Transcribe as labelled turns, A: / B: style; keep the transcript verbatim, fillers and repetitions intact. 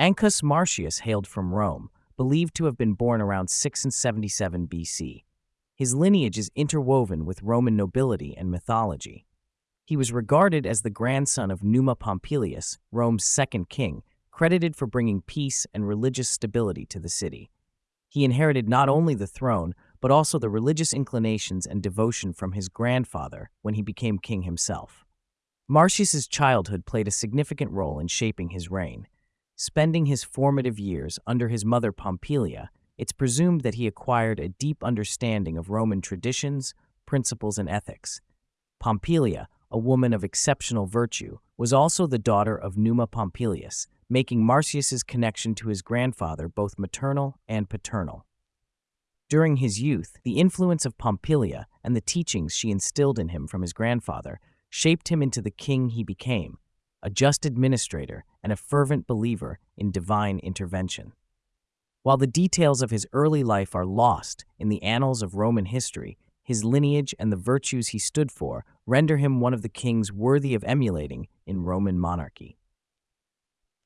A: Ancus Marcius hailed from Rome, believed to have been born around six seventy-seven B C. His lineage is interwoven with Roman nobility and mythology. He was regarded as the grandson of Numa Pompilius, Rome's second king, credited for bringing peace and religious stability to the city. He inherited not only the throne, but also the religious inclinations and devotion from his grandfather when he became king himself. Marcius's childhood played a significant role in shaping his reign. Spending his formative years under his mother Pompilia, it's presumed that he acquired a deep understanding of Roman traditions, principles, and ethics. Pompilia, a woman of exceptional virtue, was also the daughter of Numa Pompilius, making Marcius's connection to his grandfather both maternal and paternal. During his youth, the influence of Pompilia and the teachings she instilled in him from his grandfather shaped him into the king he became, a just administrator and a fervent believer in divine intervention. While the details of his early life are lost in the annals of Roman history, his lineage and the virtues he stood for render him one of the kings worthy of emulating in Roman monarchy.